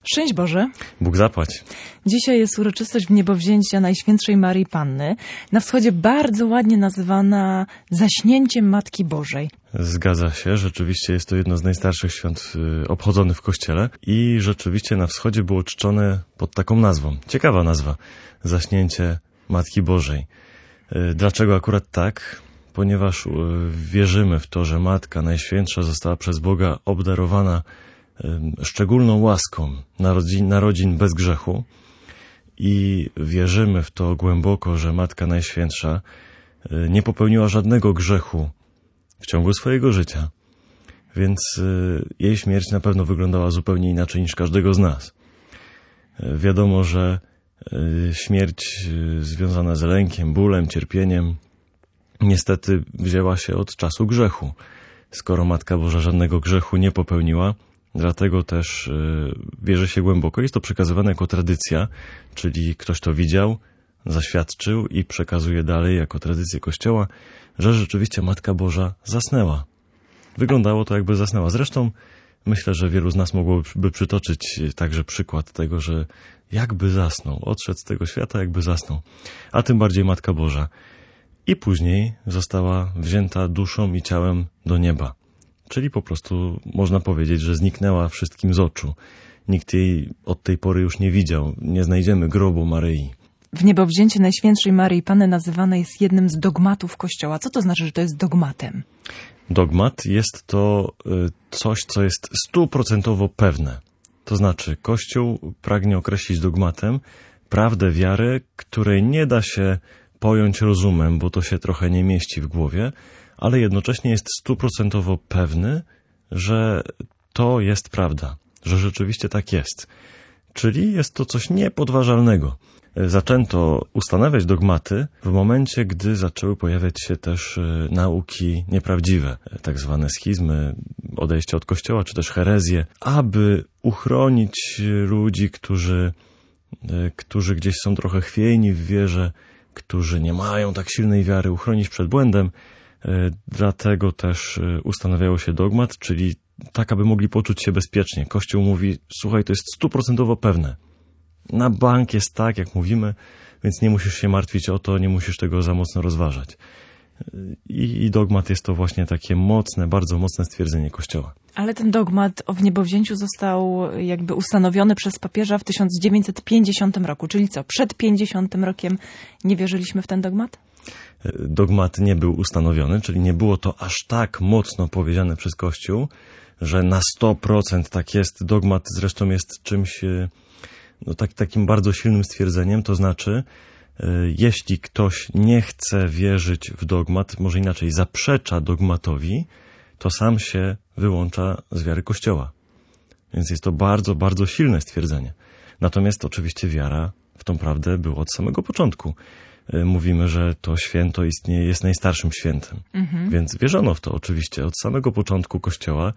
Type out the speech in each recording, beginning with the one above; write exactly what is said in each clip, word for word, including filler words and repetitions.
Szczęść Boże. Bóg zapłać. Dzisiaj jest uroczystość Wniebowzięcia Najświętszej Maryi Panny, na wschodzie bardzo ładnie nazywana zaśnięciem Matki Bożej. Zgadza się, rzeczywiście jest to jedno z najstarszych świąt obchodzonych w Kościele i rzeczywiście na wschodzie było czczone pod taką nazwą. Ciekawa nazwa, zaśnięcie Matki Bożej. Dlaczego akurat tak? Ponieważ wierzymy w to, że Matka Najświętsza została przez Boga obdarowana szczególną łaską narodzin, narodzin bez grzechu i wierzymy w to głęboko, że Matka Najświętsza nie popełniła żadnego grzechu w ciągu swojego życia, więc jej śmierć na pewno wyglądała zupełnie inaczej niż każdego z nas. Wiadomo, że śmierć związana z lękiem, bólem, cierpieniem niestety wzięła się od czasu grzechu. Skoro Matka Boża żadnego grzechu nie popełniła, dlatego też wierzy się głęboko. Jest to przekazywane jako tradycja, czyli ktoś to widział, zaświadczył i przekazuje dalej jako tradycję Kościoła, że rzeczywiście Matka Boża zasnęła. Wyglądało to, jakby zasnęła. Zresztą myślę, że wielu z nas mogłoby przytoczyć także przykład tego, że jakby zasnął, odszedł z tego świata, jakby zasnął. A tym bardziej Matka Boża. I później została wzięta duszą i ciałem do nieba. Czyli po prostu można powiedzieć, że zniknęła wszystkim z oczu. Nikt jej od tej pory już nie widział. Nie znajdziemy grobu Maryi. Wniebowzięcie Najświętszej Maryi Panny nazywane jest jednym z dogmatów Kościoła. Co to znaczy, że to jest dogmatem? Dogmat jest to coś, co jest stuprocentowo pewne. To znaczy, Kościół pragnie określić dogmatem prawdę wiary, której nie da się pojąć rozumem, bo to się trochę nie mieści w głowie, ale jednocześnie jest stuprocentowo pewny, że to jest prawda, że rzeczywiście tak jest. Czyli jest to coś niepodważalnego. Zaczęto ustanawiać dogmaty w momencie, gdy zaczęły pojawiać się też nauki nieprawdziwe, tak zwane schizmy, odejście od Kościoła, czy też herezje, aby uchronić ludzi, którzy, którzy gdzieś są trochę chwiejni w wierze, którzy nie mają tak silnej wiary, uchronić przed błędem. Dlatego też ustanawiało się dogmat, czyli tak, aby mogli poczuć się bezpiecznie. Kościół mówi, słuchaj, to jest stuprocentowo pewne. Na bank jest tak, jak mówimy, więc nie musisz się martwić o to, nie musisz tego za mocno rozważać. I, i dogmat jest to właśnie takie mocne, bardzo mocne stwierdzenie Kościoła. Ale ten dogmat o wniebowzięciu został jakby ustanowiony przez papieża w tysiąc dziewięćset pięćdziesiątym roku. Czyli co, przed pięćdziesiątym rokiem nie wierzyliśmy w ten dogmat? Dogmat nie był ustanowiony, czyli nie było to aż tak mocno powiedziane przez Kościół, że na sto procent tak jest. Dogmat zresztą jest czymś, no tak, takim bardzo silnym stwierdzeniem, to znaczy, jeśli ktoś nie chce wierzyć w dogmat, może inaczej zaprzecza dogmatowi, to sam się wyłącza z wiary Kościoła. Więc jest to bardzo, bardzo silne stwierdzenie. Natomiast oczywiście wiara w tą prawdę była od samego początku. Mówimy, że to święto istnieje, jest najstarszym świętem. Mhm. Więc wierzono w to oczywiście od samego początku Kościoła.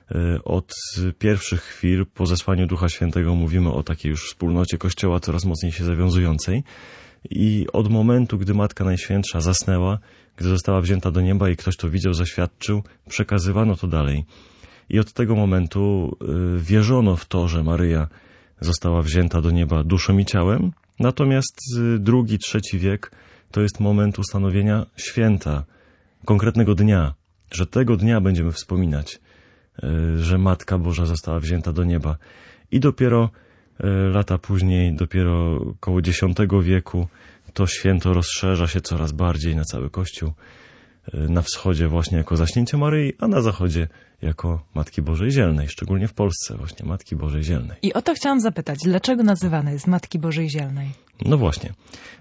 Od pierwszych chwil po zesłaniu Ducha Świętego mówimy o takiej już wspólnocie Kościoła coraz mocniej się zawiązującej. I od momentu, gdy Matka Najświętsza zasnęła, gdy została wzięta do nieba i ktoś to widział, zaświadczył, przekazywano to dalej. I od tego momentu wierzono w to, że Maryja została wzięta do nieba duszą i ciałem. Natomiast drugi, trzeci wiek to jest moment ustanowienia święta, konkretnego dnia, że tego dnia będziemy wspominać, że Matka Boża została wzięta do nieba. I dopiero lata później, dopiero koło dziesiątego wieku, to święto rozszerza się coraz bardziej na cały Kościół. Na wschodzie właśnie jako zaśnięcie Maryi, a na zachodzie jako Matki Bożej Zielnej, szczególnie w Polsce właśnie Matki Bożej Zielnej. I o to chciałam zapytać, dlaczego nazywana jest Matki Bożej Zielnej? No właśnie.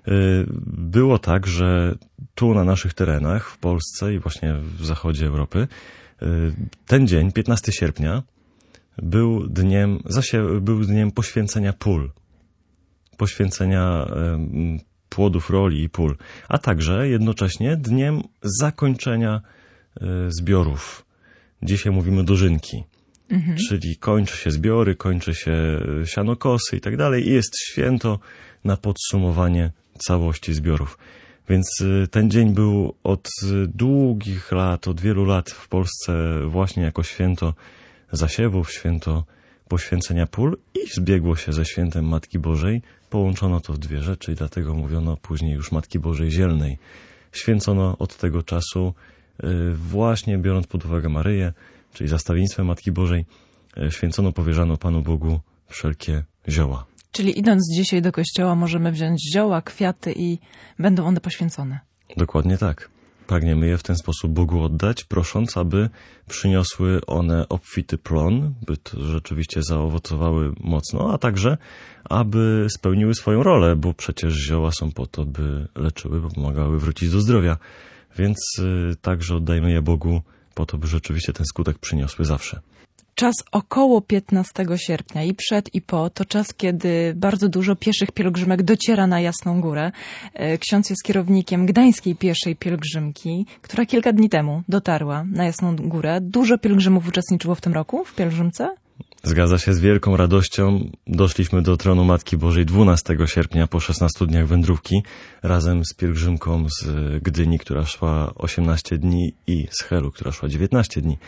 Było tak, że tu na naszych terenach, w Polsce i właśnie w zachodzie Europy, ten dzień, piętnastego sierpnia, był dniem, zasie, był dniem poświęcenia pól. Poświęcenia płodów roli i pól, a także jednocześnie dniem zakończenia zbiorów. Dzisiaj mówimy dożynki, mhm. czyli kończy się zbiory, kończy się sianokosy i tak dalej i jest święto na podsumowanie całości zbiorów. Więc ten dzień był od długich lat, od wielu lat w Polsce właśnie jako święto zasiewów, święto poświęcenia pól i zbiegło się ze świętem Matki Bożej. Połączono to w dwie rzeczy i dlatego mówiono później już Matki Bożej Zielnej. Święcono od tego czasu właśnie biorąc pod uwagę Maryję, czyli zastawieństwem Matki Bożej, święcono, powierzano Panu Bogu wszelkie zioła. Czyli idąc dzisiaj do kościoła możemy wziąć zioła, kwiaty i będą one poświęcone. Dokładnie tak. Pragniemy je w ten sposób Bogu oddać, prosząc, aby przyniosły one obfity plon, by to rzeczywiście zaowocowały mocno, a także, aby spełniły swoją rolę, bo przecież zioła są po to, by leczyły, by pomagały wrócić do zdrowia. Więc y, także oddajmy je Bogu po to, by rzeczywiście ten skutek przyniosły zawsze. Czas około piętnastego sierpnia i przed i po to czas, kiedy bardzo dużo pieszych pielgrzymek dociera na Jasną Górę. Ksiądz jest kierownikiem Gdańskiej Pieszej Pielgrzymki, która kilka dni temu dotarła na Jasną Górę. Dużo pielgrzymów uczestniczyło w tym roku w pielgrzymce? Zgadza się, z wielką radością doszliśmy do tronu Matki Bożej dwunastego sierpnia po szesnastu dniach wędrówki razem z pielgrzymką z Gdyni, która szła osiemnaście dni i z Helu, która szła dziewiętnaście dni.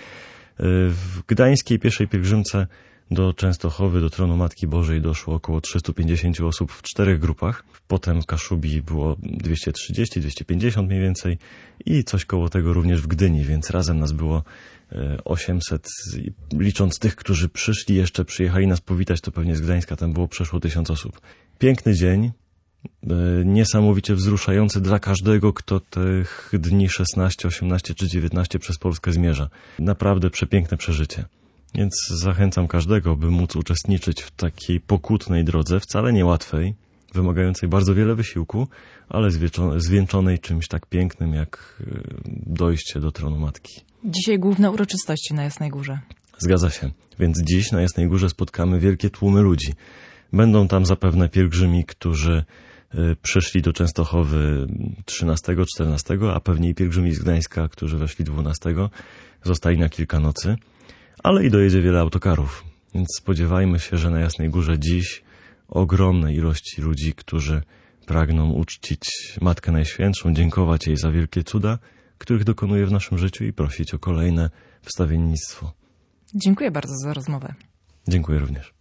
W Gdańskiej Pieszej Pielgrzymce do Częstochowy, do tronu Matki Bożej doszło około trzysta pięćdziesiąt osób w czterech grupach. Potem w Kaszubi było dwieście trzydzieści, dwieście pięćdziesiąt mniej więcej i coś koło tego również w Gdyni, więc razem nas było osiemset. Licząc tych, którzy przyszli, jeszcze przyjechali nas powitać, to pewnie z Gdańska tam było przeszło tysiąc osób. Piękny dzień, niesamowicie wzruszający dla każdego, kto tych dni szesnaście, osiemnaście czy dziewiętnaście przez Polskę zmierza. Naprawdę przepiękne przeżycie. Więc zachęcam każdego, by móc uczestniczyć w takiej pokutnej drodze, wcale niełatwej, wymagającej bardzo wiele wysiłku, ale zwieńczonej czymś tak pięknym jak dojście do tronu Matki. Dzisiaj główne uroczystości na Jasnej Górze. Zgadza się. Więc dziś na Jasnej Górze spotkamy wielkie tłumy ludzi. Będą tam zapewne pielgrzymi, którzy przyszli do Częstochowy trzynastego, czternastego, a pewnie i pielgrzymi z Gdańska, którzy weszli dwunastego, zostali na kilka nocy, ale i dojedzie wiele autokarów. Więc spodziewajmy się, że na Jasnej Górze dziś ogromne ilości ludzi, którzy pragną uczcić Matkę Najświętszą, dziękować jej za wielkie cuda, których dokonuje w naszym życiu i prosić o kolejne wstawiennictwo. Dziękuję bardzo za rozmowę. Dziękuję również.